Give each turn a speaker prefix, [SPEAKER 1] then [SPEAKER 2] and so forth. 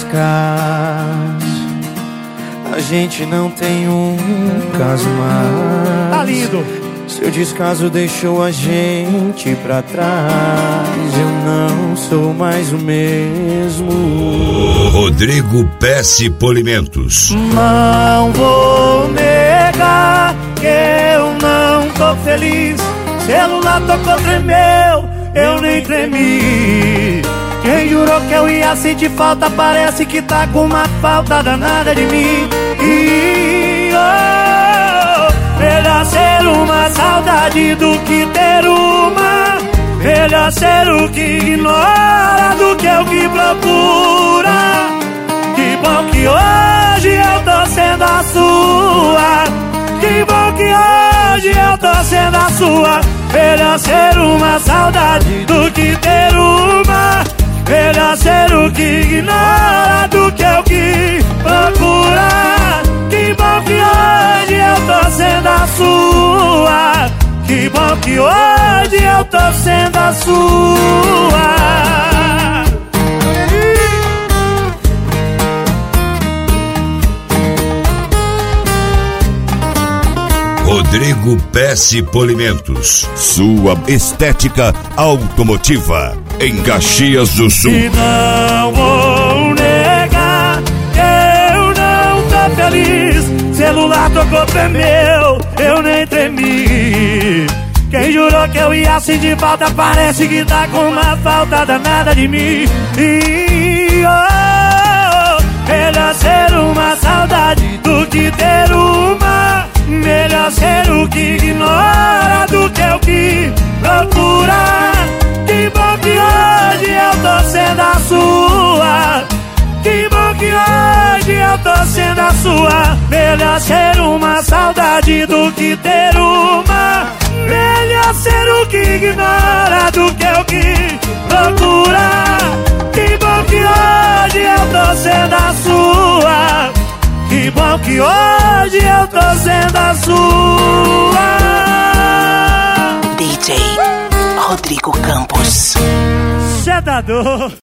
[SPEAKER 1] caso, a gente não tem um caso mais.
[SPEAKER 2] Tá lindo.
[SPEAKER 1] Seu descaso deixou a gente pra trás. Eu não sou mais o mesmo.
[SPEAKER 3] Rodrigo Pesce Polimentos.
[SPEAKER 2] Não vou negar que eu não tô feliz. Celular tocou, tremeu, eu nem tremi. Quem jurou que eu ia sentir falta, parece que tá com uma falta danada de mim. Melhor ser uma saudade do que ter uma. Melhor ser o que ignora do que o que procura. Que bom que hoje eu tô sendo a sua. Que bom que hoje eu tô sendo a sua. Melhor ser uma saudade do que ter uma. Melhor ser o que ignora do que o que procura. Que bom que hoje eu tô sendo a sua. Que bom que hoje eu tô sendo a sua.
[SPEAKER 3] Rodrigo Pesce Polimentos.
[SPEAKER 4] Sua estética automotiva em Caxias do Sul.
[SPEAKER 2] E não vou negar que eu não tô feliz. Celular tocou, tremeu, eu nem tremi. Quem jurou que eu ia sentir falta, parece que tá com uma falta danada de mim. Melhor ser uma saudade do que ter uma. Melhor ser o que ignora do que o que procura. Que bom que hoje eu tô sendo a sua. Que bom que hoje eu tô sendo a sua. Melhor ser uma saudade do que ter uma. Melhor ser o que ignora do que o que procura. Que bom que hoje eu tô sendo a sua. Que bom que hoje eu tô sendo a sua.
[SPEAKER 5] DJ Rodrigo Campos.
[SPEAKER 2] Cê tá doido?